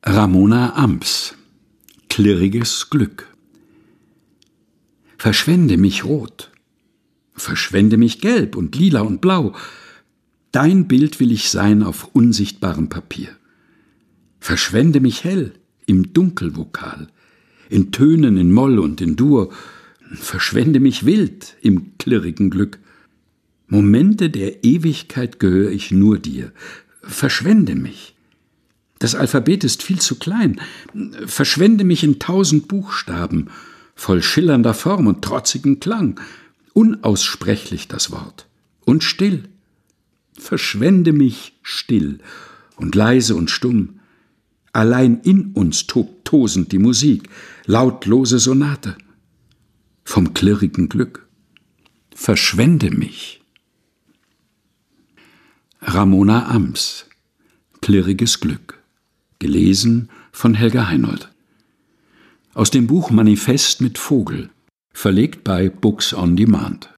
Ramona Amps. Klirriges Glück. Verschwende mich rot, verschwende mich gelb und lila und blau. Dein Bild will ich sein auf unsichtbarem Papier. Verschwende mich hell im Dunkelvokal, in Tönen, in Moll und in Dur. Verschwende mich wild im klirrigen Glück. Momente der Ewigkeit gehöre ich nur dir. Verschwende mich. Das Alphabet ist viel zu klein. Verschwende mich in 1000 Buchstaben, voll schillernder Form und trotzigem Klang. Unaussprechlich das Wort und still. Verschwende mich still und leise und stumm. Allein in uns tobt tosend die Musik, lautlose Sonate vom klirrigen Glück. Verschwende mich. Ramona Amps. Klirriges Glück. Gelesen von Helga Heinold. Aus dem Buch Manifest mit Vogel, verlegt bei Books on Demand.